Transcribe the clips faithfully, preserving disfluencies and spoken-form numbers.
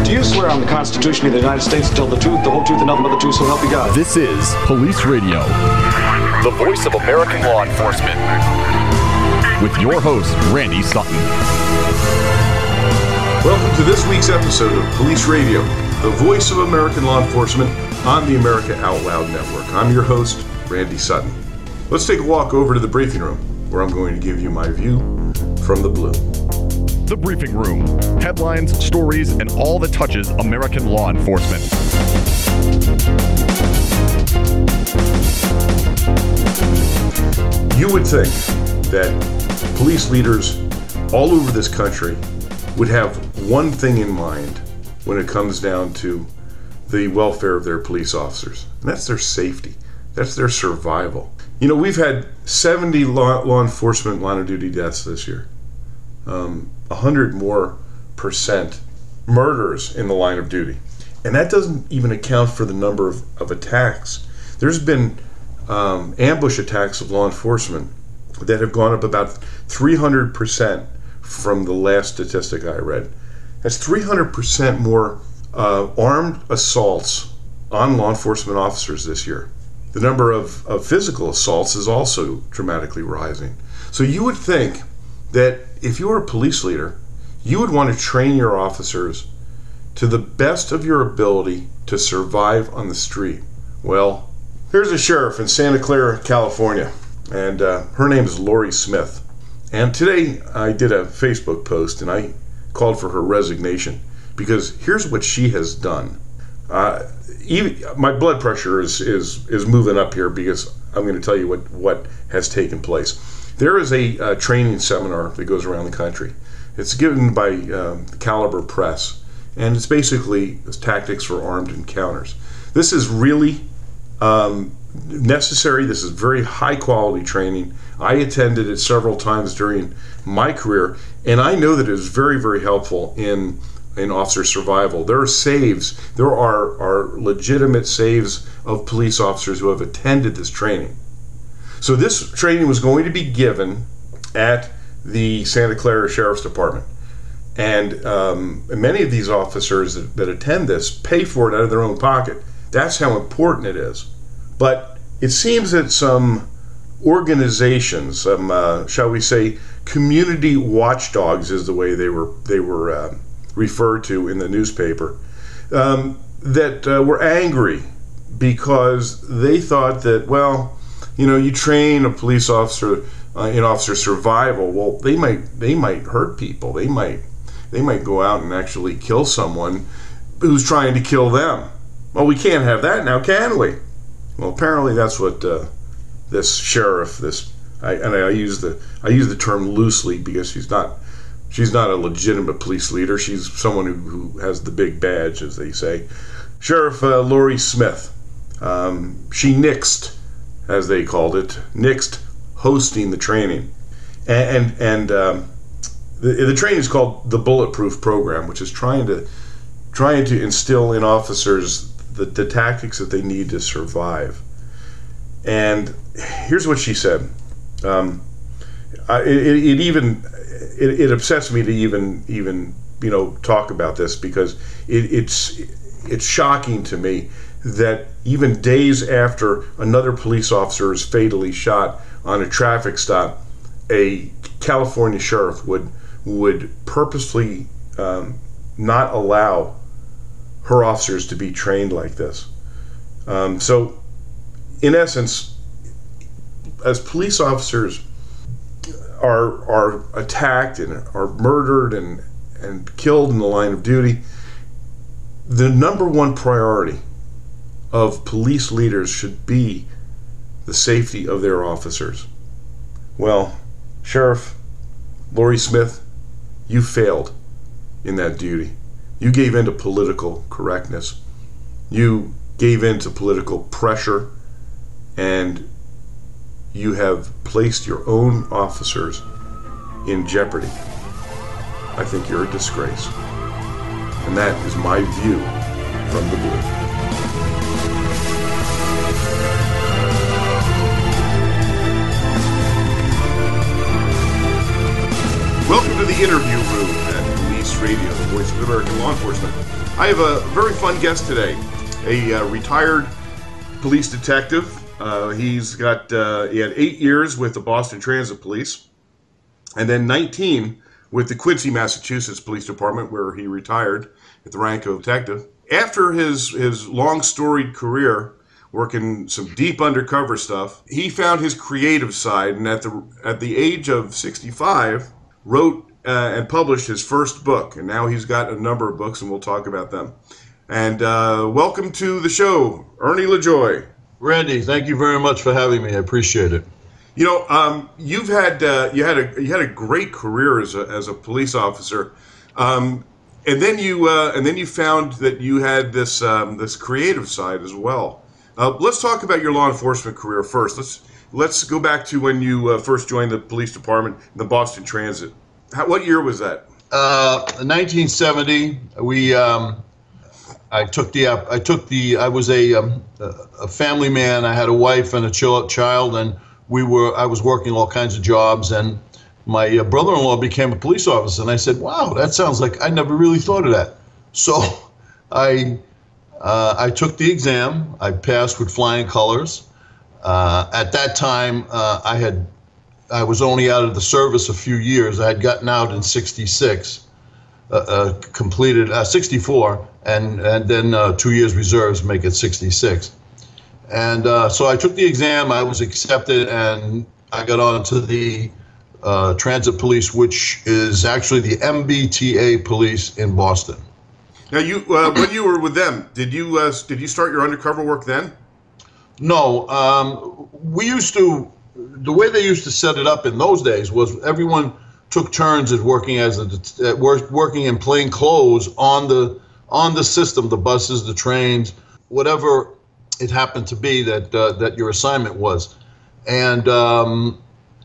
Do you swear on the Constitution of the United States to tell the truth, the whole truth, and nothing but the truth, so help you God? This is Police Radio, the voice of American law enforcement, with your host, Randy Sutton. Welcome to this week's episode of Police Radio, the voice of American law enforcement on the America Out Loud Network. I'm your host, Randy Sutton. Let's take a walk over to the briefing room, where I'm going to give you my view from the blue. The Briefing Room. Headlines, stories, and all that touches American law enforcement. You would think that police leaders all over this country would have one thing in mind when it comes down to the welfare of their police officers, and that's their safety. That's their survival. You know, we've had seventy law, law enforcement line of duty deaths this year. Um, one hundred more percent murders in the line of duty. And that doesn't even account for the number of, of attacks. There's been um, ambush attacks of law enforcement that have gone up about three hundred percent from the last statistic I read. That's three hundred percent more uh, armed assaults on law enforcement officers this year. The number of, of physical assaults is also dramatically rising. So you would think that if you were a police leader, you would want to train your officers to the best of your ability to survive on the street. Well, here's a sheriff in Santa Clara, California, and uh, her name is Lori Smith. And today I did a Facebook post and I called for her resignation because here's what she has done. Uh, even, my blood pressure is, is, is moving up here because I'm going to tell you what, what has taken place. There is a uh, training seminar that goes around the country. It's given by um, the Caliber Press, and it's basically tactics for armed encounters. This is really um, necessary. This is very high quality training. I attended it several times during my career, and I know that it is very, very helpful in in officer survival. There are saves. There are, are legitimate saves of police officers who have attended this training. So this training was going to be given at the Santa Clara Sheriff's Department. And um, many of these officers that, that attend this pay for it out of their own pocket. That's how important it is. But it seems that some organizations, some, uh, shall we say, community watchdogs is the way they were, they were uh, referred to in the newspaper, um, that uh, were angry because they thought that, well, you know, you train a police officer uh, in officer survival. Well, they might they might hurt people. They might they might go out and actually kill someone who's trying to kill them. Well, we can't have that now, can we? Well, apparently that's what uh, this sheriff, this I, and I use the I use the term loosely because she's not she's not a legitimate police leader. She's someone who, who has the big badge, as they say. Sheriff uh, Lori Smith. Um, she nixed, as they called it, nixed hosting the training. And and, and um, the, the training is called the Bulletproof Program, which is trying to trying to instill in officers the, the tactics that they need to survive. And here's what she said. Um, I, it, it even it, it upsets me to even even you know talk about this because it, it's it's shocking to me that even days after another police officer is fatally shot on a traffic stop, a California sheriff would would purposely um, not allow her officers to be trained like this. Um, so, in essence, as police officers are are attacked and are murdered and and killed in the line of duty, the number one priority of police leaders should be the safety of their officers. Well, Sheriff Lori Smith, you failed in that duty. You gave in to political correctness. You gave in to political pressure, and you have placed your own officers in jeopardy. I think you're a disgrace. And that is my view from the blue. Welcome to the interview room at Police Voice Radio, the voice of American law enforcement. I have a very fun guest today, a uh, retired police detective. Uh, he's got uh, he had eight years with the Boston Transit Police, and then nineteen with the Quincy, Massachusetts Police Department, where he retired at the rank of detective. After his his long storied career working some deep undercover stuff, he found his creative side, and at the at the age of sixty-five, wrote uh, and published his first book. And now he's got a number of books, and we'll talk about them. And uh, welcome to the show, Ernie LaJoie. Randy, thank you very much for having me. I appreciate it. You know, um, you've had uh, you had a you had a great career as a as a police officer, um, and then you uh, and then you found that you had this um, this creative side as well. Uh, let's talk about your law enforcement career first. Let's let's go back to when you uh, first joined the police department, the Boston Transit. How, what year was that? Uh, nineteen seventy. We um, I took the I took the I was a um, a family man. I had a wife and a child, and we were I was working all kinds of jobs, and my uh, brother-in-law became a police officer, and I said, "Wow, that sounds like I never really thought of that." So I. Uh, I took the exam. I passed with flying colors. Uh, at that time, uh, I had, I was only out of the service a few years. I had gotten out in sixty-six, uh, uh, completed uh, sixty-four, and and then uh, two years reserves make it sixty-six. And uh, so I took the exam. I was accepted, and I got on to the uh, Transit Police, which is actually the M B T A Police in Boston. Now, you uh, when you were with them, did you uh, did you start your undercover work then? No, um, we used to. The way they used to set it up in those days was everyone took turns at working as a at work, working in plain clothes on the on the system, the buses, the trains, whatever it happened to be that uh, that your assignment was. And um,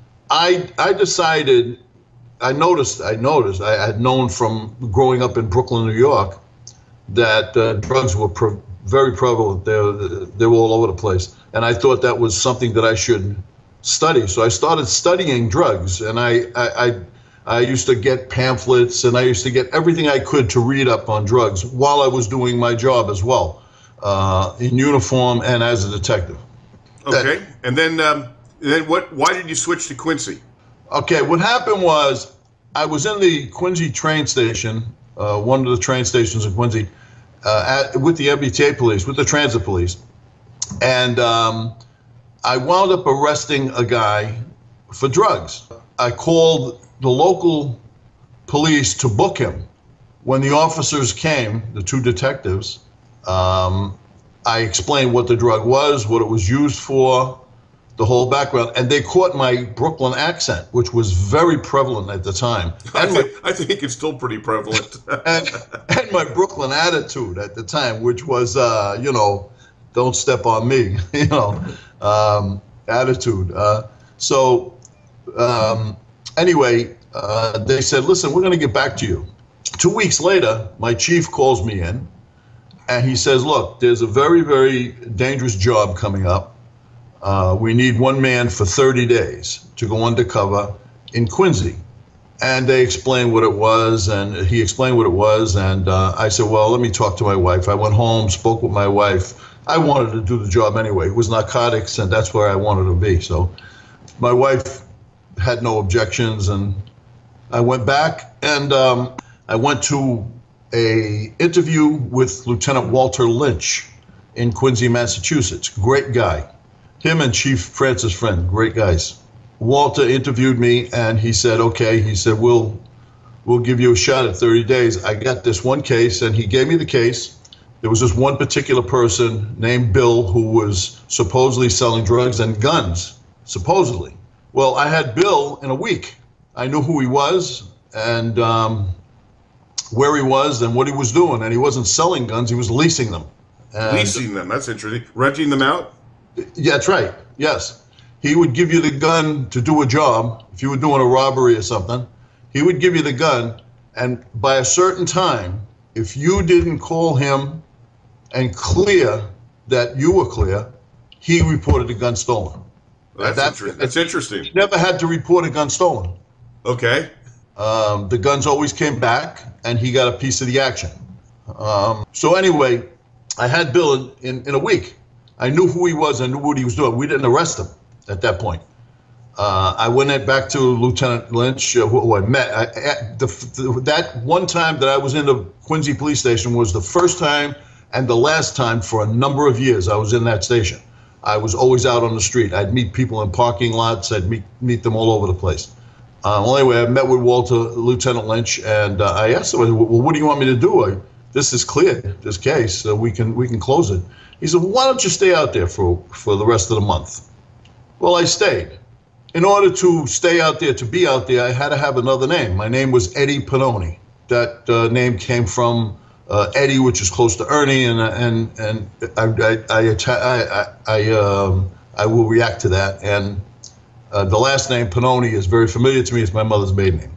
I I decided. I noticed. I noticed. I had known from growing up in Brooklyn, New York, that uh, drugs were pre- very prevalent there. They were all over the place. And I thought that was something that I should study. So I started studying drugs, and I, I, I, I used to get pamphlets, and I used to get everything I could to read up on drugs while I was doing my job as well, uh, in uniform and as a detective. Okay. That, and then, um, then what? Why did you switch to Quincy? Okay, what happened was I was in the Quincy train station, uh, one of the train stations in Quincy, uh, at, with the M B T A police, with the transit police. And um, I wound up arresting a guy for drugs. I called the local police to book him. When the officers came, the two detectives, um, I explained what the drug was, what it was used for, the whole background, and they caught my Brooklyn accent, which was very prevalent at the time. I And think, my, I think it's still pretty prevalent. and, and my Brooklyn attitude at the time, which was, uh, you know, don't step on me, you know, um, attitude. Uh, so um, anyway, uh, they said, listen, we're going to get back to you. Two weeks later, my chief calls me in, and he says, look, there's a very, very dangerous job coming up. Uh, we need one man for thirty days to go undercover in Quincy. And they explained what it was, and he explained what it was, and uh, I said, well, let me talk to my wife. I went home, spoke with my wife. I wanted to do the job anyway. It was narcotics, and that's where I wanted to be. So my wife had no objections, and I went back, and um, I went to a interview with Lieutenant Walter Lynch in Quincy, Massachusetts. Great guy. Him and Chief Francis Friend, great guys. Walter interviewed me, and he said, okay, he said, we'll we'll give you a shot at thirty days. I got this one case, and he gave me the case. There was this one particular person named Bill who was supposedly selling drugs and guns, supposedly. Well, I had Bill in a week. I knew who he was and um, where he was and what he was doing, and he wasn't selling guns, he was leasing them. And Leasing them, that's interesting. Renting them out? yeah, that's right. Yes. He would give you the gun to do a job. If you were doing a robbery or something, he would give you the gun. And by a certain time, if you didn't call him and clear that you were clear, he reported the gun stolen. That's, that, inter- that's interesting. He never had to report a gun stolen. Okay. Um, the guns always came back, and he got a piece of the action. Um, so anyway, I had Bill in, in, in a week. I knew who he was. I knew what he was doing. We didn't arrest him at that point. Uh, I went back to Lieutenant Lynch, uh, who, who I met. I, I, the, the, that one time that I was in the Quincy police station was the first time and the last time for a number of years I was in that station. I was always out on the street. I'd meet people in parking lots. I'd meet meet them all over the place. Uh, well, anyway, I met with Walter, Lieutenant Lynch, and uh, I asked him, well, what do you want me to do? I, this is clear, this case, so we can we can close it. He said, well, why don't you stay out there for, for the rest of the month? Well, I stayed. In order to stay out there, to be out there, I had to have another name. My name was Eddie Pannoni. That uh, name came from uh, Eddie, which is close to Ernie, and and and I I I I, I, um, I will react to that. And uh, the last name Pannoni is very familiar to me. It's my mother's maiden name.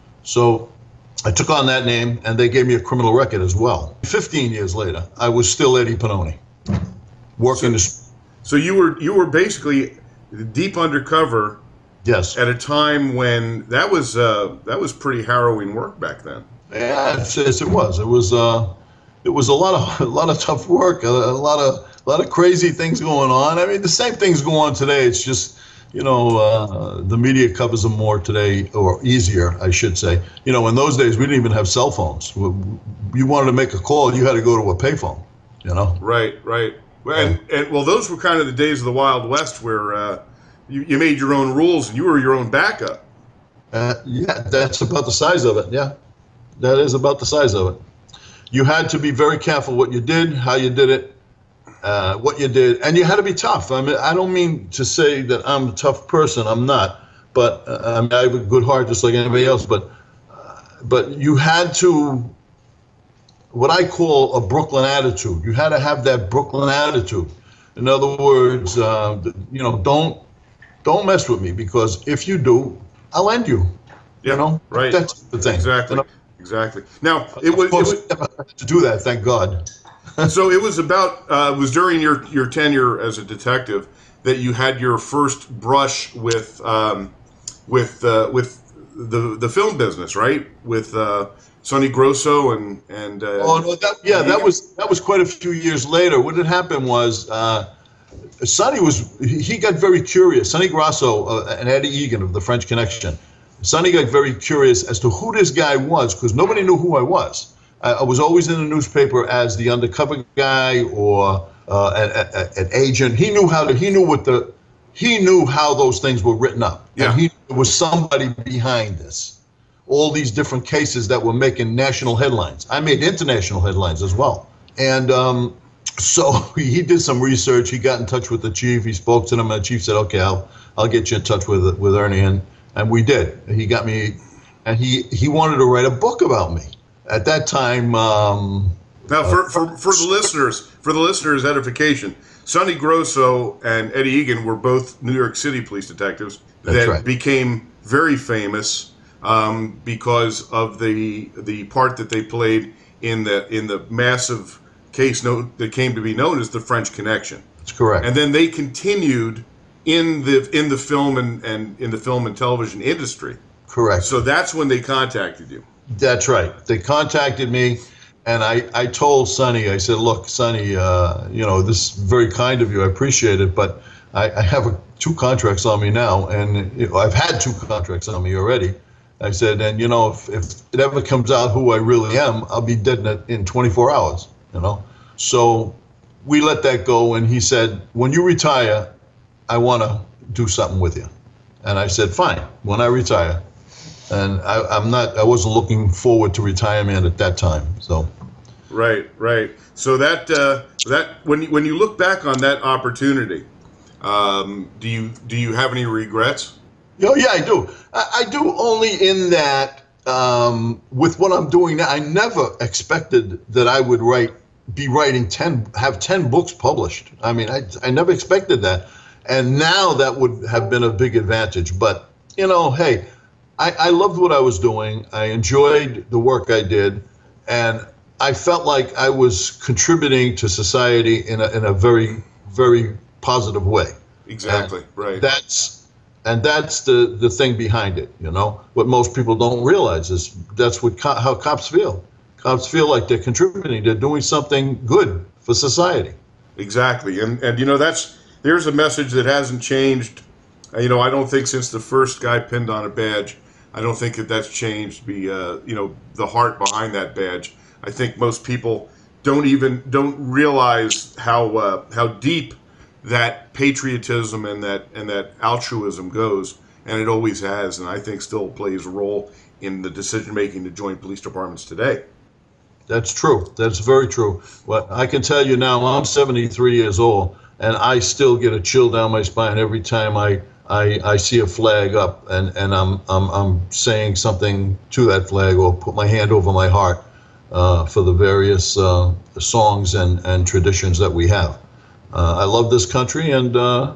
So I took on that name, and they gave me a criminal record as well. Fifteen years later, I was still Eddie Pannoni, working. So, so you were you were basically deep undercover. Yes. At a time when that was uh, that was pretty harrowing work back then. Yeah, yes, yes, it was. It was uh, it was a lot of a lot of tough work, a, a lot of a lot of crazy things going on. I mean, the same things go on today. It's just, you know, uh, the media covers them more today, or easier, I should say. You know, in those days we didn't even have cell phones. You wanted to make a call, you had to go to a payphone. You know. Right, right. And and well, those were kind of the days of the Wild West, where Uh, You, you made your own rules, and you were your own backup. Uh, yeah, that's about the size of it. Yeah, that is about the size of it. You had to be very careful what you did, how you did it, uh, what you did, and you had to be tough. I mean, I don't mean to say that I'm a tough person. I'm not, but uh, I mean, I have a good heart just like anybody else. But, uh, but you had to, what I call a Brooklyn attitude. You had to have that Brooklyn attitude. In other words, uh, you know, don't. Don't mess with me, because if you do, I'll end you. Yeah, you know, right. That's the thing. Exactly. You know? Exactly. Now it was, it was never had to do that. Thank God. So it was about. Uh, it was during your your tenure as a detective that you had your first brush with um, with uh, with the the film business, right? With uh, Sonny Grosso and and. Uh, oh no! That, yeah, that was that was quite a few years later. What had happened was. Uh, Sonny was, he got very curious. Sonny Grosso uh, and Eddie Egan of the French Connection. Sonny got very curious as to who this guy was, because nobody knew who I was. I, I was always in the newspaper as the undercover guy or uh, an, an agent. He knew how to, he knew what the, he knew how those things were written up. Yeah. And he there was somebody behind this. All these different cases that were making national headlines. I made international headlines as well. And, um, So he did some research. He got in touch with the chief. He spoke to them, and the chief said, "Okay, I'll I'll get you in touch with with Ernie." And and we did. He got me, and he he wanted to write a book about me. At that time. Um, now, for, for for the listeners, for the listeners' edification, Sonny Grosso and Eddie Egan were both New York City police detectives that right. became very famous um, because of the the part that they played in the in the massive case no, that came to be known as the French Connection. That's correct. And then they continued in the in the film and, and in the film and television industry. Correct. So that's when they contacted you. That's right. They contacted me, and I, I told Sonny, I said, "Look, Sonny, uh, you know, this is very kind of you. I appreciate it, but I, I have a, two contracts on me now, and you know, I've had two contracts on me already." I said, "And you know, if, if it ever comes out who I really am, I'll be dead in, in twenty-four hours." You know, so we let that go, and he said, "When you retire, I want to do something with you." And I said, "Fine, when I retire." And I, I'm not, I wasn't looking forward to retirement at that time. So, right, right. So that uh, that when you, when you look back on that opportunity, um, do you do you have any regrets? Oh yeah, I do. I, I do only in that um, with what I'm doing now, I never expected that I would write. be writing ten, have ten books published. I mean, I, I never expected that. And now that would have been a big advantage. But, you know, hey, I, I loved what I was doing. I enjoyed the work I did. And I felt like I was contributing to society in a, in a very, very positive way. Exactly, and right. That's, and that's the, the thing behind it, you know. What most people don't realize is that's what co- how cops feel. Cops feel like they're contributing, they're doing something good for society. Exactly, and and you know that's there's a message that hasn't changed. Uh, you know, I don't think since the first guy pinned on a badge, I don't think that that's changed. Be uh, you know the heart behind that badge. I think most people don't even don't realize how uh, how deep that patriotism and that and that altruism goes, and it always has, and I think still plays a role in the decision making to join police departments today. That's true. That's very true. Well, I can tell you now, I'm seventy-three years old, and I still get a chill down my spine every time I I, I see a flag up, and, and I'm I'm I'm saying something to that flag or put my hand over my heart uh, for the various uh, songs and, and traditions that we have. Uh, I love this country, and uh,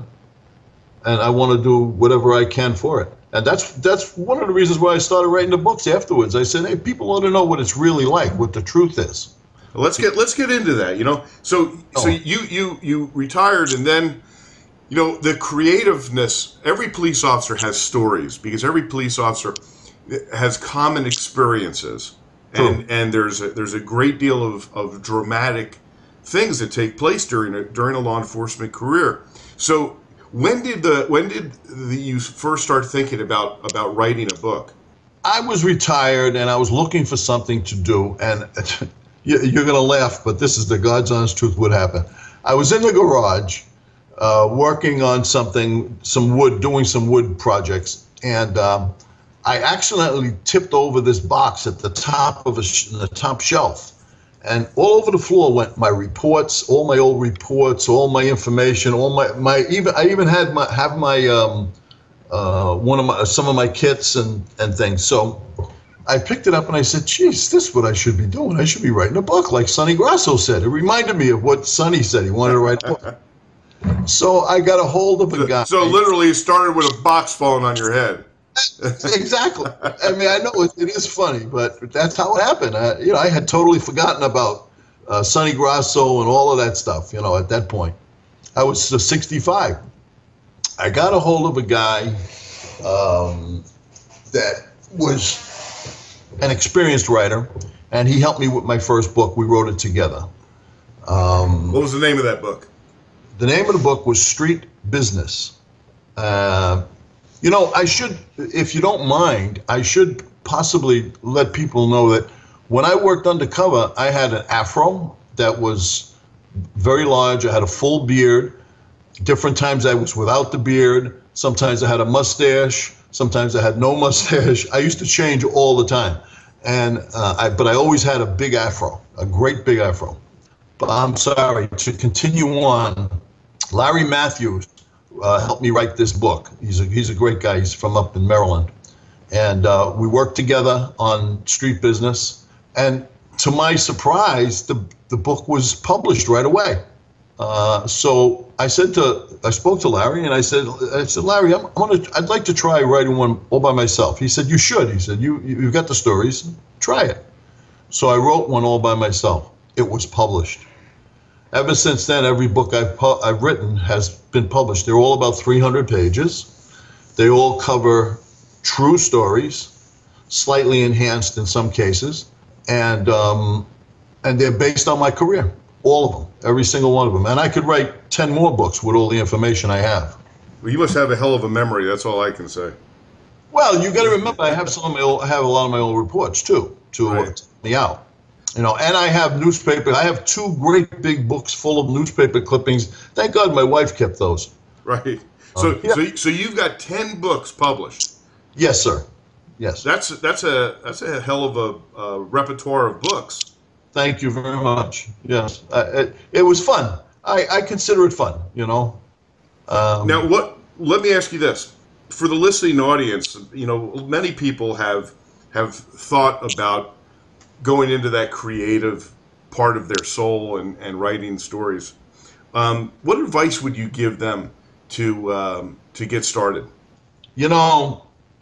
and I want to do whatever I can for it. And that's that's one of the reasons why I started writing the books afterwards. I said, hey, people ought to know what it's really like, what the truth is. Well, let's get let's get into that. You know, so oh. so you you you retired, and then, you know, the creativeness. Every police officer has stories because every police officer has common experiences, and True. and there's a, there's a great deal of, of dramatic things that take place during a during a law enforcement career. So. When did the when did the, you first start thinking about about writing a book? I was retired and I was looking for something to do, and you're going to laugh, but this is the God's honest truth. What happened? I was in the garage uh, working on something, some wood, doing some wood projects, and um, I accidentally tipped over this box at the top of a sh- the top shelf. And all over the floor went my reports, all my old reports, all my information, all my, my even I even had my have my um, uh, one of my some of my kits and, and things. So I picked it up and I said, "Geez, this is what I should be doing. I should be writing a book, like Sonny Grasso said." It reminded me of what Sonny said. He wanted to write a book. So I got a hold of a guy. So literally, it started with a box falling on your head. Exactly. I mean, I know it, it is funny, but that's how it happened. I, you know, I had totally forgotten about uh, Sonny Grasso and all of that stuff. You know, at that point, I was uh, sixty-five. I got a hold of a guy um, that was an experienced writer, and he helped me with my first book. We wrote it together. Um, what was the name of that book? The name of the book was Street Business. Uh, You know, I should, if you don't mind, I should possibly let people know that when I worked undercover, I had an afro that was very large. I had a full beard. Different times I was without the beard. Sometimes I had a mustache. Sometimes I had no mustache. I used to change all the time. And uh, I, but I always had a big afro, a great big afro. But I'm sorry, to continue on, Larry Matthews Uh, helped me write this book. He's a he's a great guy. He's from up in Maryland, and uh, we worked together on Street Business. And to my surprise, the the book was published right away. Uh, so I said to I spoke to Larry, and I said I said Larry, I'm, I'm gonna I'd like to try writing one all by myself. He said you should. He said you you've got the stories, try it. So I wrote one all by myself. It was published. Ever since then, every book I've, pu- I've written has been published. They're all about three hundred pages. They all cover true stories, slightly enhanced in some cases, and um, and they're based on my career, all of them, every single one of them. And I could write ten more books with all the information I have. Well, you must have a hell of a memory. That's all I can say. Well, you got to remember, I have some of my old, I have a lot of my old reports too to right. help me out. You know, and I have newspaper. I have two great big books full of newspaper clippings. Thank God my wife kept those. Right. So, um, yeah. so, so you've got ten books published. Yes, sir. Yes. That's that's a that's a hell of a, a repertoire of books. Thank you very much. Yes, uh, it, it was fun. I, I consider it fun. You know. Um, now, what? Let me ask you this: for the listening audience, you know, many people have have thought about going into that creative part of their soul and, and writing stories. Um, what advice would you give them to um, to get started? You know,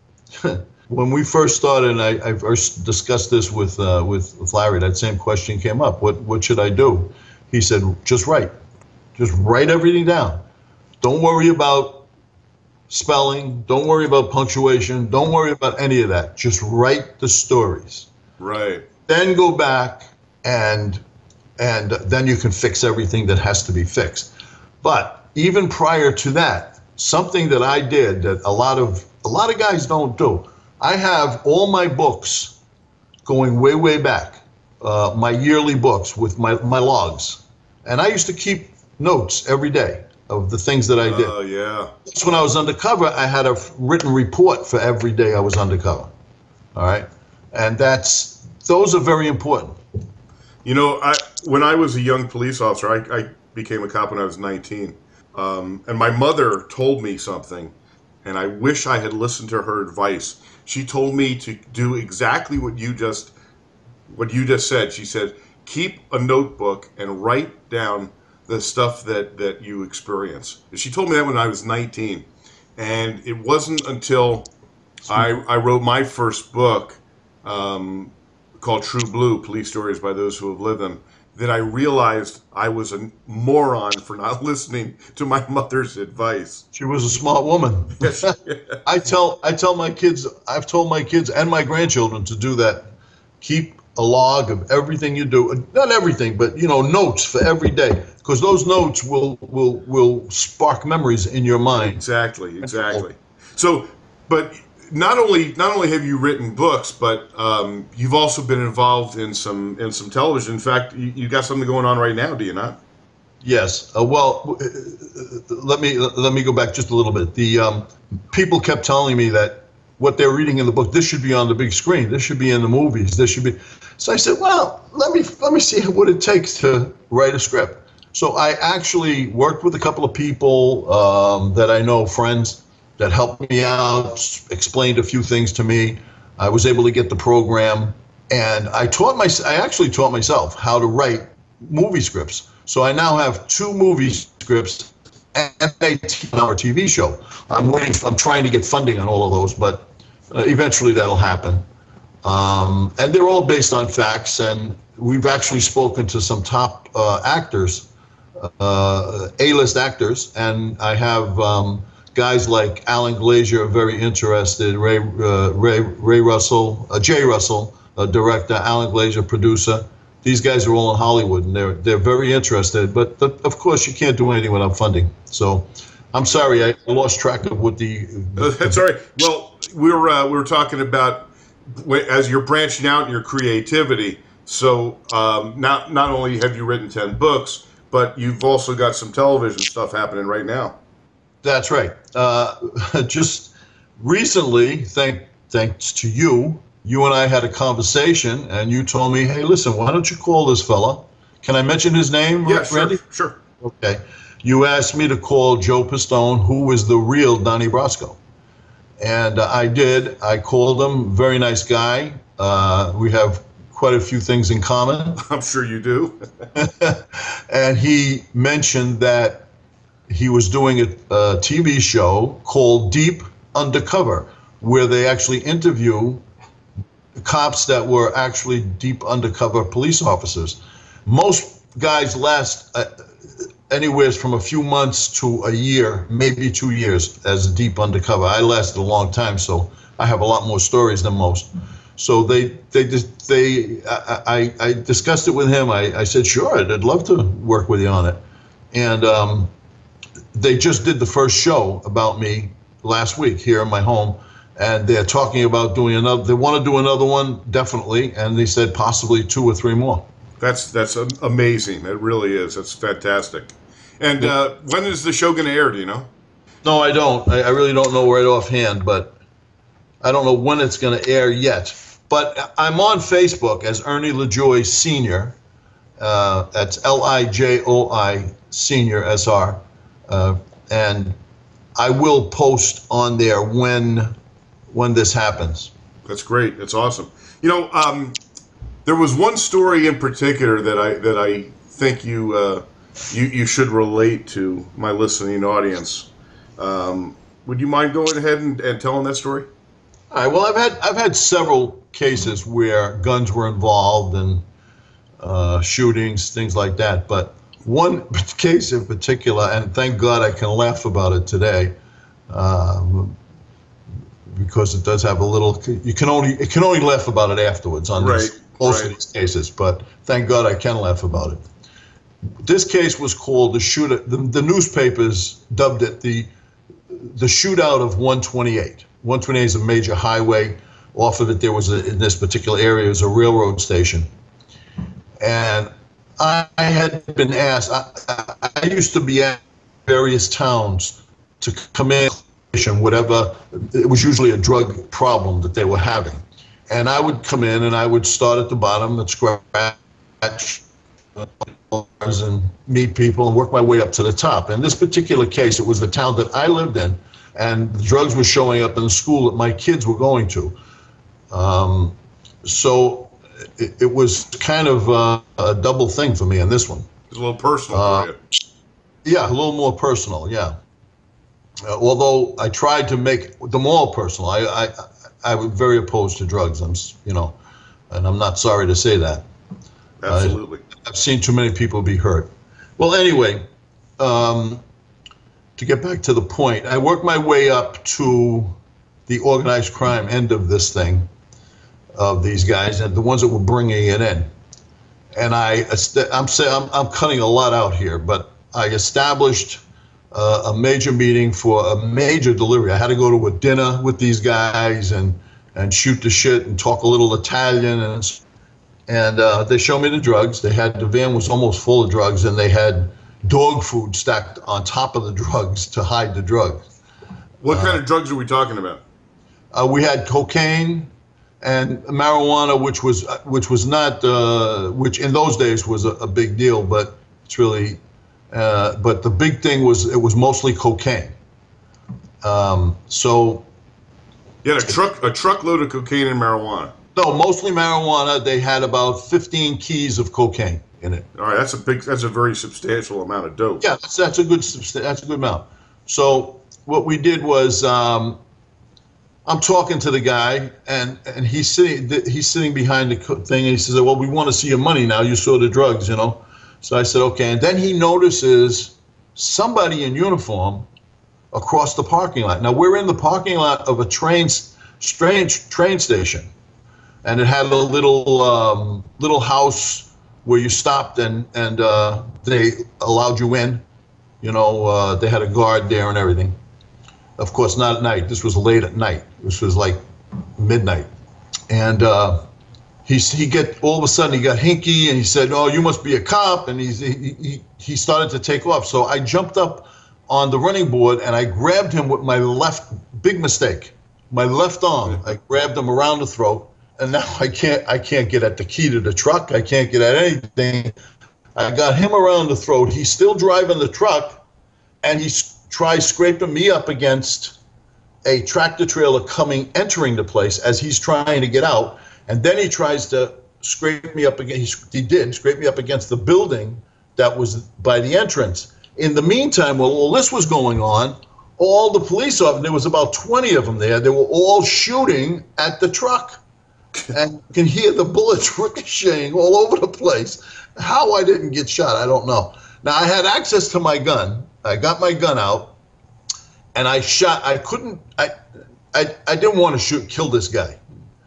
when we first started, and I, I first discussed this with, uh, with with Larry, that same question came up. What what should I do? He said, just write. Just write everything down. Don't worry about spelling. Don't worry about punctuation. Don't worry about any of that. Just write the stories. Right. Then go back and and then you can fix everything that has to be fixed. But even prior to that, something that I did that a lot of a lot of guys don't do. I have all my books going way, way back, uh, my yearly books with my, my logs. And I used to keep notes every day of the things that I did. Oh, yeah. That's when I was undercover, I had a written report for every day I was undercover. All right? And that's, those are very important. You know, I when I was a young police officer, I, I became a cop when I was nineteen. Um, and my mother told me something, and I wish I had listened to her advice. She told me to do exactly what you just what you just said. She said, keep a notebook and write down the stuff that, that you experience. She told me that when I was nineteen. And it wasn't until I, I wrote my first book, um, called True Blue, Police Stories by Those Who Have Lived Them, that I realized I was a moron for not listening to my mother's advice. She was a smart woman. I tell I tell my kids, I've told my kids and my grandchildren to do that. Keep a log of everything you do. Not everything, but you know, notes for every day. Because those notes will will will spark memories in your mind. Exactly, exactly. So, but not only not only have you written books, but um, you've also been involved in some in some television. In fact, you, you got something going on right now, do you not? Yes. Uh, well, uh, let me let me go back just a little bit. The um, people kept telling me that what they're reading in the book, this should be on the big screen. This should be in the movies. This should be. So I said, well, let me let me see what it takes to write a script. So I actually worked with a couple of people um, that I know, friends, that helped me out, explained a few things to me. I was able to get the program, and I taught my, I actually taught myself how to write movie scripts. So I now have two movie scripts and a ten-hour T V show. I'm waiting, I'm trying to get funding on all of those, but uh, eventually that'll happen. Um, and they're all based on facts, and we've actually spoken to some top uh, actors, uh, A-list actors, and I have um, guys like Alan Glazier, very interested, Ray uh, Ray Ray Russell, uh, Jay Russell, uh, director, Alan Glazier, producer. These guys are all in Hollywood, and they're they're very interested. But the, of course, you can't do anything without funding. So, I'm sorry, I lost track of what the. Uh, that's all right. Well, we were uh, we were talking about as you're branching out in your creativity. So, um, not not only have you written ten books, but you've also got some television stuff happening right now. That's right. Uh, just recently, thank, thanks to you, you and I had a conversation, and you told me, hey, listen, why don't you call this fella? Can I mention his name, Yeah, sure, Randy? sure. Okay. You asked me to call Joe Pistone, who was the real Donnie Brasco. And uh, I did. I called him. Very nice guy. Uh, we have quite a few things in common. I'm sure you do. And he mentioned that he was doing a, a T V show called Deep Undercover, where they actually interview cops that were actually deep undercover police officers. Most guys last uh, anywhere from a few months to a year, maybe two years as a deep undercover. I lasted a long time, so I have a lot more stories than most. So they they they I, I, I discussed it with him. I, I said, sure, I'd love to work with you on it. And um, they just did the first show about me last week here in my home, and they're talking about doing another. They want to do another one, definitely, and they said possibly two or three more. That's that's amazing. It really is. That's fantastic. And uh, when is the show going to air? Do you know? No, I don't. I, I really don't know right offhand, but I don't know when it's going to air yet. But I'm on Facebook as Ernie LaJoy Senior. Uh, that's L I J O I Senior S R. Uh, and I will post on there when when this happens. That's great. That's awesome. You know, um, there was one story in particular that I that I think you uh, you you should relate to my listening audience. Um, would you mind going ahead and, and telling that story? All right. Well, I've had I've had several cases where guns were involved and uh, shootings, things like that. But one case in particular, and thank God I can laugh about it today, Um, because it does have a little, you can only, it can only laugh about it afterwards on Right, these, most right. of these cases, but thank God I can laugh about it. This case was called the shooter, the, the newspapers dubbed it the the shootout of one twenty-eight. one twenty-eight is a major highway. Off of it, there was a, in this particular area, was a railroad station. And I, I had been asked, I, I, I used to be at various towns to come in, whatever, it was usually a drug problem that they were having. And I would come in and I would start at the bottom and scratch and meet people and work my way up to the top. In this particular case, it was the town that I lived in, and the drugs were showing up in the school that my kids were going to. Um, so it, it was kind of uh, a double thing for me in this one. It's a little personal Uh, for you. Yeah, a little more personal, yeah. Uh, although I tried to make them all personal. I, I, I was very opposed to drugs, I'm, s- you know, and I'm not sorry to say that. Absolutely. I've seen too many people be hurt. Well, anyway, um, to get back to the point, I worked my way up to the organized crime end of this thing, of these guys, and the ones that were bringing it in. And I, I'm saying, I'm, I'm cutting a lot out here, but I established uh, a major meeting for a major delivery. I had to go to a dinner with these guys and and shoot the shit and talk a little Italian, and and uh, they showed me the drugs. They had, the van was almost full of drugs, and they had dog food stacked on top of the drugs to hide the drugs. What kind of drugs are we talking about? Uh, we had cocaine and marijuana, which was uh, which was not uh, which in those days was a, a big deal, but it's really. Uh, but the big thing was it was mostly cocaine. Um, so You had a truck, a truckload of cocaine and marijuana. no, mostly marijuana. They had about fifteen keys of cocaine in it. All right, that's a big, that's a very substantial amount of dope. Yeah, that's, that's a good that's a good amount. So what we did was um, I'm talking to the guy, and and he's sitting he's sitting behind the co- thing, and he says, "Well, we want to see your money now. You saw the drugs, you know." So I said, "Okay." And then he notices somebody in uniform across the parking lot. Now we're in the parking lot of a train strange train station, and it had a little um, little house where you stopped and and uh, they allowed you in. You know, uh, they had a guard there and everything. Of course, not at night. This was late at night. This was like midnight, and uh, he he get all of a sudden he got hinky and he said, "Oh, you must be a cop," and he's, he he he started to take off. So I jumped up on the running board and I grabbed him with my left, big mistake, my left arm. I grabbed him around the throat, and now I can't I can't get at the key to the truck. I can't get at anything. I got him around the throat. He's still driving the truck, and he s- tries scraping me up against a tractor trailer coming, entering the place as he's trying to get out. And then he tries to scrape me up against, he, he did scrape me up against the building that was by the entrance. In the meantime, while all this was going on, all the police officers, there was about twenty of them there, they were all shooting at the truck. And you can hear the bullets ricocheting all over the place. How I didn't get shot, I don't know. Now, I had access to my gun. I got my gun out, and I shot. I couldn't, I, I, I didn't want to shoot, kill this guy.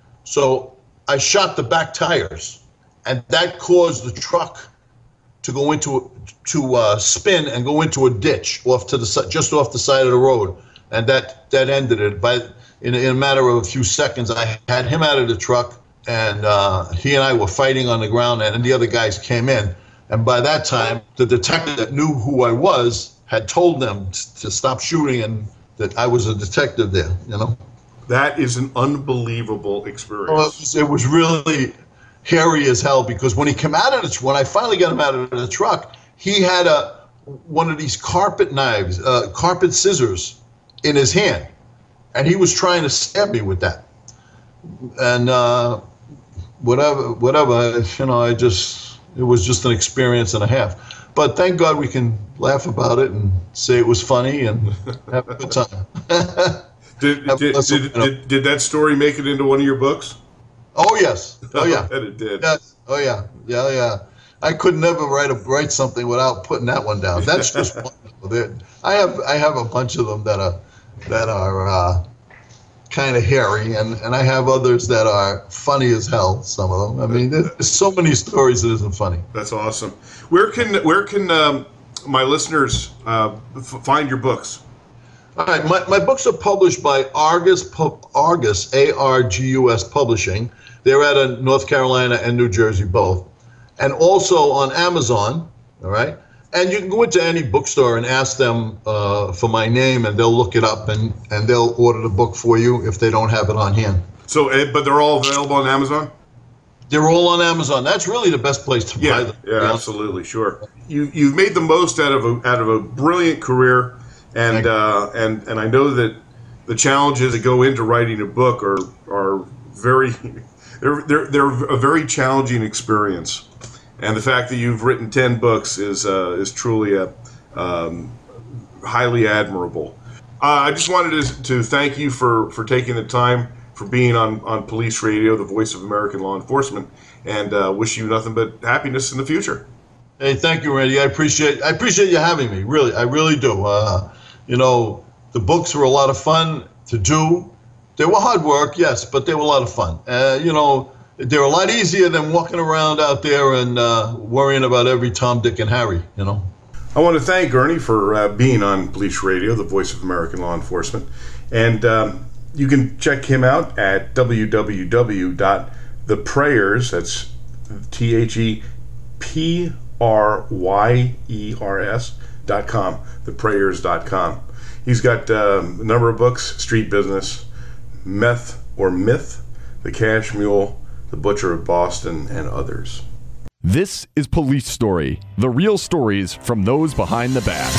So I shot the back tires, and that caused the truck to go into, to uh, spin and go into a ditch off to the side, just off the side of the road. And that, that ended it. By, in, in a matter of a few seconds, I had him out of the truck, and uh, he and I were fighting on the ground, and the other guys came in. And by that time, the detective that knew who I was had told them t- to stop shooting and that I was a detective there, you know? That is an unbelievable experience. Well, it was, it was really hairy as hell, because when he came out of the, when I finally got him out of the truck, he had a one of these carpet knives, uh, carpet scissors in his hand, and he was trying to stab me with that. And uh, whatever, whatever, you know, I just, it was just an experience and a half. But thank God we can laugh about it and say it was funny and have a good time. Did, did, did, did, did that story make it into one of your books? Oh, yes. Oh, yeah. I bet it did. Yes. Oh, yeah. Yeah, yeah. I could never write a write something without putting that one down. That's just one. I have I have a bunch of them that are that are uh, kind of hairy, and, and I have others that are funny as hell, some of them. I mean, there's so many stories that isn't funny. That's awesome. Where can where can um, my listeners uh, f- find your books? All right, my, my books are published by Argus, Pu- Argus, A R G U S Publishing. They're out of North Carolina and New Jersey both. And also on Amazon, all right? And you can go into any bookstore and ask them uh, for my name, and they'll look it up, and, and they'll order the book for you if they don't have it on hand. So, uh, but they're all available on Amazon? They're all on Amazon. That's really the best place to Yeah, buy them. yeah, absolutely, sure. You, you've made the most out of a, out of a brilliant career, and uh, and and I know that the challenges that go into writing a book are are very, they're they're they're a very challenging experience. And the fact that you've written ten books is uh, is truly a, um, highly admirable. Uh, I just wanted to, to thank you for, for taking the time, for being on, on Police Radio, the voice of American law enforcement, and uh, wish you nothing but happiness in the future. Hey, thank you, Randy. I appreciate I appreciate you having me. Really, I really do. Uh, you know, the books were a lot of fun to do. They were hard work, yes, but they were a lot of fun. Uh, you know. They're a lot easier than walking around out there and uh, worrying about every Tom, Dick, and Harry, you know. I want to thank Ernie for uh, being on Police Radio, the voice of American law enforcement. And um, you can check him out at w w w dot the prayers, that's T H E P R Y E R S dot com, the prayers dot com. He's got uh, a number of books: Street Business, Meth or Myth, The Cash Mule, The Butcher of Boston, and others. This is Police Story, the real stories from those behind the badge.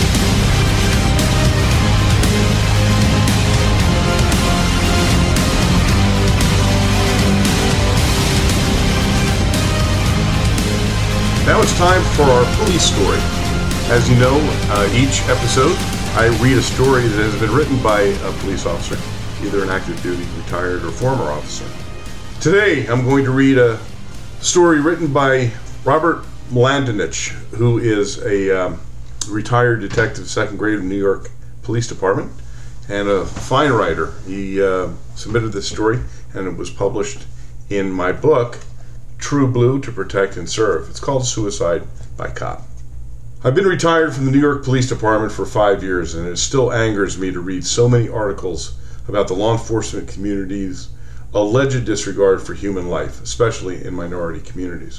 Now it's time for our police story. As you know, uh, each episode I read a story that has been written by a police officer, either an active duty, retired, or former officer. Today, I'm going to read a story written by Robert Mladinich, who is a um, retired detective, second grade of New York Police Department, and a fine writer. He uh, submitted this story, and it was published in my book, True Blue, To Protect and Serve. It's called Suicide by Cop. I've been retired from the New York Police Department for five years, and it still angers me to read so many articles about the law enforcement community's alleged disregard for human life, especially in minority communities.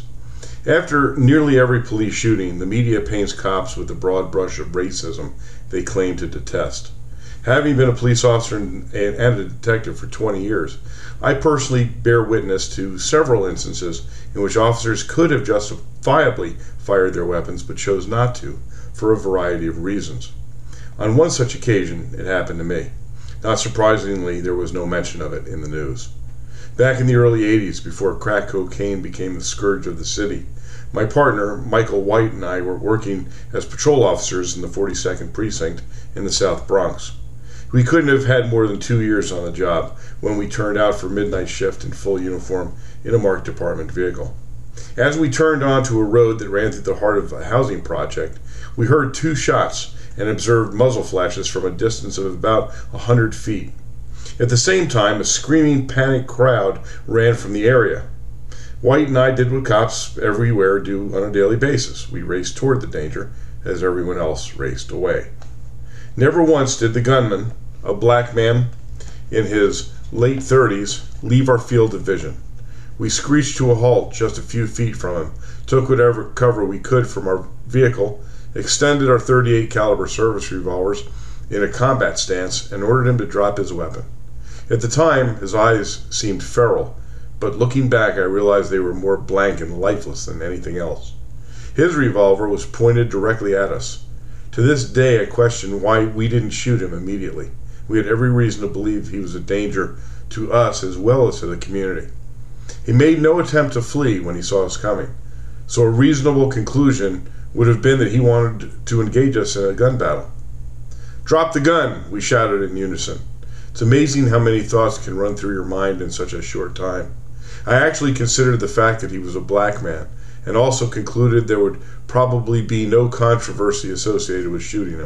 After nearly every police shooting, the media paints cops with the broad brush of racism they claim to detest. Having been a police officer and, and a detective for twenty years, I personally bear witness to several instances in which officers could have justifiably fired their weapons but chose not to for a variety of reasons. On one such occasion, it happened to me. Not surprisingly, there was no mention of it in the news. Back in the early eighties, before crack cocaine became the scourge of the city, my partner, Michael White, and I were working as patrol officers in the forty-second Precinct in the South Bronx. We couldn't have had more than two years on the job when we turned out for midnight shift in full uniform in a marked department vehicle. As we turned onto a road that ran through the heart of a housing project, we heard two shots and observed muzzle flashes from a distance of about a hundred feet. At the same time, a screaming, panicked crowd ran from the area. White and I did what cops everywhere do on a daily basis. We raced toward the danger as everyone else raced away. Never once did the gunman, a black man in his late thirties, leave our field of vision. We screeched to a halt just a few feet from him, took whatever cover we could from our vehicle, extended our thirty-eight caliber service revolvers in a combat stance, and ordered him to drop his weapon. At the time, his eyes seemed feral, but looking back I realized they were more blank and lifeless than anything else. His revolver was pointed directly at us. To this day I question why we didn't shoot him immediately. We had every reason to believe he was a danger to us as well as to the community. He made no attempt to flee when he saw us coming, so a reasonable conclusion would have been that he wanted to engage us in a gun battle. "Drop the gun," we shouted in unison. It's amazing how many thoughts can run through your mind in such a short time. I actually considered the fact that he was a black man, and also concluded there would probably be no controversy associated with shooting him.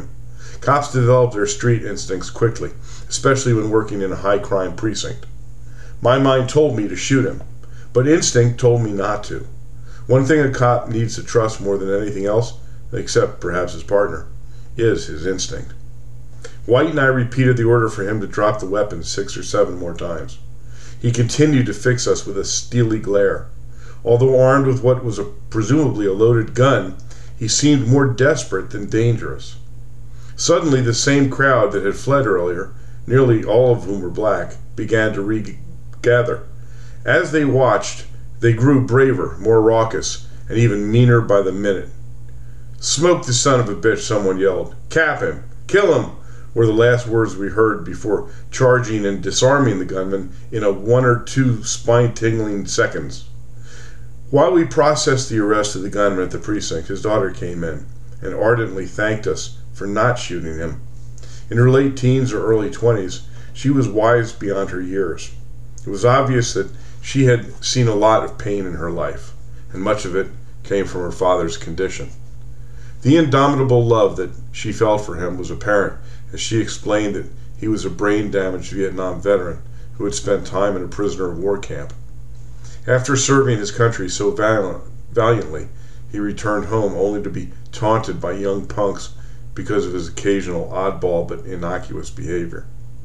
Cops develop their street instincts quickly, especially when working in a high-crime precinct. My mind told me to shoot him, but instinct told me not to. One thing a cop needs to trust more than anything else, except perhaps his partner, is his instinct. White and I repeated the order for him to drop the weapon six or seven more times. He continued to fix us with a steely glare. Although armed with what was a, presumably a loaded gun, he seemed more desperate than dangerous. Suddenly, the same crowd that had fled earlier, nearly all of whom were black, began to regather. As they watched, they grew braver, more raucous, and even meaner by the minute. "Smoke the son of a bitch," someone yelled. "Cap him! Kill him!" were the last words we heard before charging and disarming the gunman in a one or two spine-tingling seconds. While we processed the arrest of the gunman at the precinct, his daughter came in and ardently thanked us for not shooting him. In her late teens or early twenties, she was wise beyond her years. It was obvious that she had seen a lot of pain in her life, and much of it came from her father's condition. The indomitable love that she felt for him was apparent as she explained that he was a brain-damaged Vietnam veteran who had spent time in a prisoner of war camp. After serving his country so valiantly, he returned home only to be taunted by young punks because of his occasional oddball but innocuous behavior.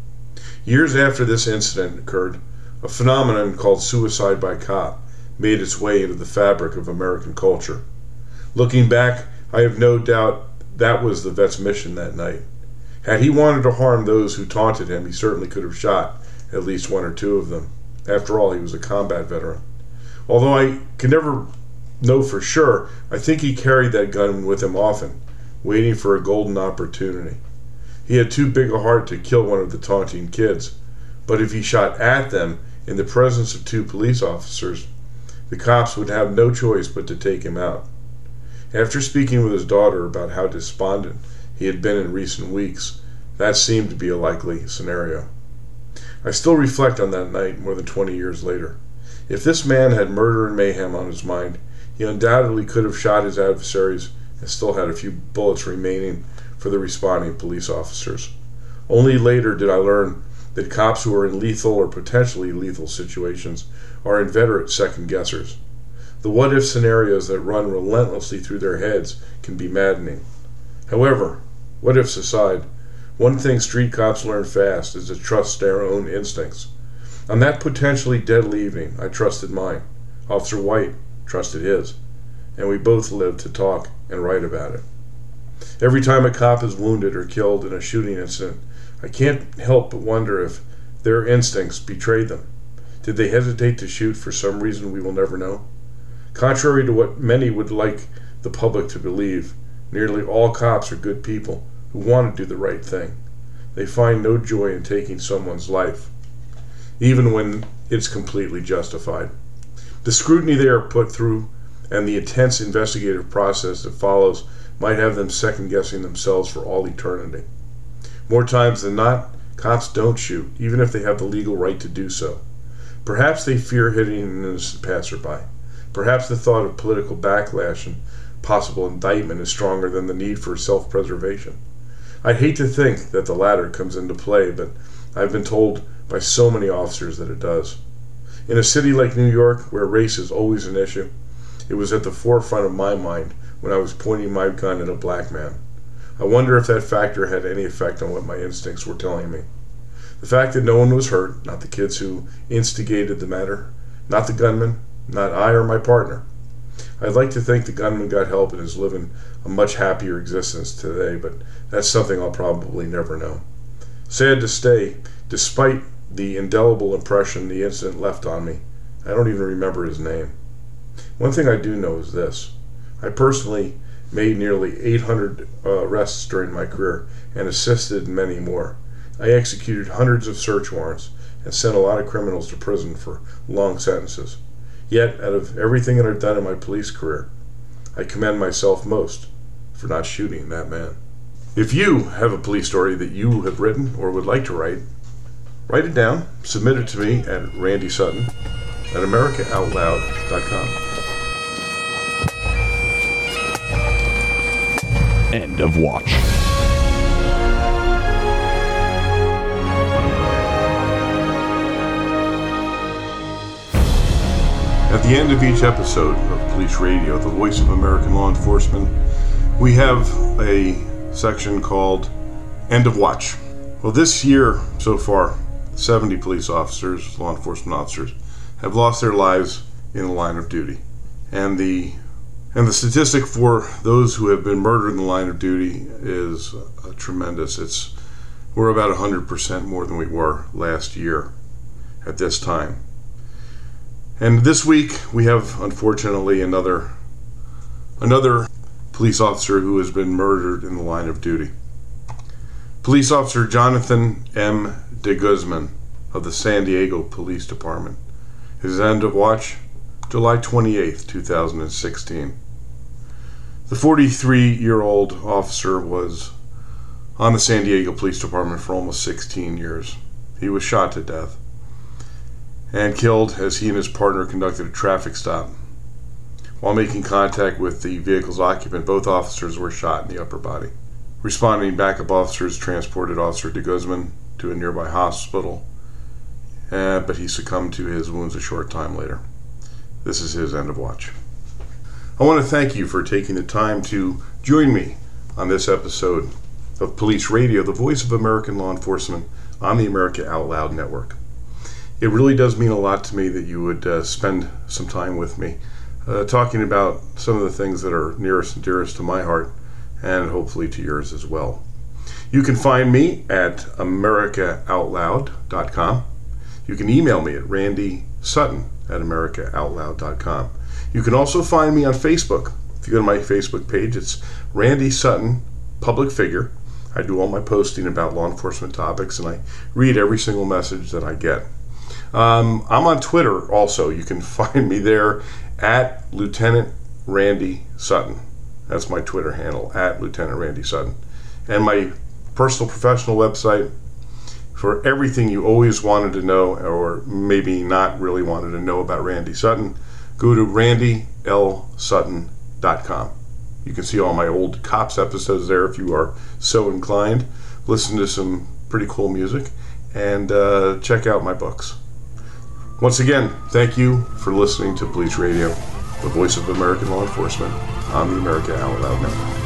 Years after this incident occurred, a phenomenon called suicide by cop made its way into the fabric of American culture. Looking back, I have no doubt that was the vet's mission that night. Had he wanted to harm those who taunted him, he certainly could have shot at least one or two of them. After all, he was a combat veteran. Although I can never know for sure, I think he carried that gun with him often, waiting for a golden opportunity. He had too big a heart to kill one of the taunting kids, but if he shot at them in the presence of two police officers, the cops would have no choice but to take him out. After speaking with his daughter about how despondent he had been in recent weeks, that seemed to be a likely scenario. I still reflect on that night more than twenty years later. If this man had murder and mayhem on his mind, he undoubtedly could have shot his adversaries and still had a few bullets remaining for the responding police officers. Only later did I learn that cops who are in lethal or potentially lethal situations are inveterate second-guessers. The what-if scenarios that run relentlessly through their heads can be maddening. However, what-ifs aside, one thing street cops learn fast is to trust their own instincts. On that potentially deadly evening, I trusted mine. Officer White trusted his. And we both lived to talk and write about it. Every time a cop is wounded or killed in a shooting incident, I can't help but wonder if their instincts betrayed them. Did they hesitate to shoot for some reason we will never know? Contrary to what many would like the public to believe, nearly all cops are good people who want to do the right thing. They find no joy in taking someone's life, even when it's completely justified. The scrutiny they are put through and the intense investigative process that follows might have them second-guessing themselves for all eternity. More times than not, cops don't shoot, even if they have the legal right to do so. Perhaps they fear hitting an innocent passerby. Perhaps the thought of political backlash and possible indictment is stronger than the need for self-preservation. I'd hate to think that the latter comes into play, but I've been told by so many officers that it does. In a city like New York, where race is always an issue, it was at the forefront of my mind when I was pointing my gun at a black man. I wonder if that factor had any effect on what my instincts were telling me. The fact that no one was hurt, not the kids who instigated the matter, not the gunman, not I or my partner. I'd like to think the gunman got help and is living a much happier existence today, but that's something I'll probably never know. Sad to say, despite the indelible impression the incident left on me, I don't even remember his name. One thing I do know is this. I personally made nearly eight hundred uh, arrests during my career and assisted in many more. I executed hundreds of search warrants and sent a lot of criminals to prison for long sentences. Yet, out of everything that I've done in my police career, I commend myself most for not shooting that man. If you have a police story that you have written or would like to write, write it down, submit it to me at Randy Sutton at America Out Loud dot com. End of watch. At the end of each episode of Police Radio, the voice of American law enforcement, we have a section called End of Watch. Well, this year so far, seventy police officers, law enforcement officers, have lost their lives in the line of duty. And the and the statistic for those who have been murdered in the line of duty is uh, tremendous. It's we're about one hundred percent more than we were last year at this time. And this week we have, unfortunately, another another police officer who has been murdered in the line of duty. Police Officer Jonathan M. de Guzman of the San Diego Police Department. His end of watch, July twenty-eighth, two thousand sixteen. The forty-three-year-old officer was on the San Diego Police Department for almost sixteen years. He was shot to death and killed as he and his partner conducted a traffic stop. While making contact with the vehicle's occupant, both officers were shot in the upper body. Responding backup officers transported Officer de Guzman to a nearby hospital, uh, but he succumbed to his wounds a short time later. This is his end of watch. I want to thank you for taking the time to join me on this episode of Police Radio, the voice of American law enforcement on the America Out Loud network. It really does mean a lot to me that you would uh, spend some time with me uh, talking about some of the things that are nearest and dearest to my heart, and hopefully to yours as well. You can find me at america out loud dot com. You can email me at randy sutton at america out loud dot com. You can also find me on Facebook. If you go to my Facebook page, it's Randy Sutton, public figure. I do all my posting about law enforcement topics, and I read every single message that I get. Um, I'm on Twitter also. You can find me there at Lieutenant Randy Sutton. That's my Twitter handle, at Lieutenant Randy Sutton. And my personal professional website for everything you always wanted to know, or maybe not really wanted to know about Randy Sutton, go to randy l sutton dot com. You can see all my old Cops episodes there if you are so inclined. Listen to some pretty cool music, and uh, check out my books. Once again, thank you for listening to Police Radio, the voice of American law enforcement on the America Out Loud network.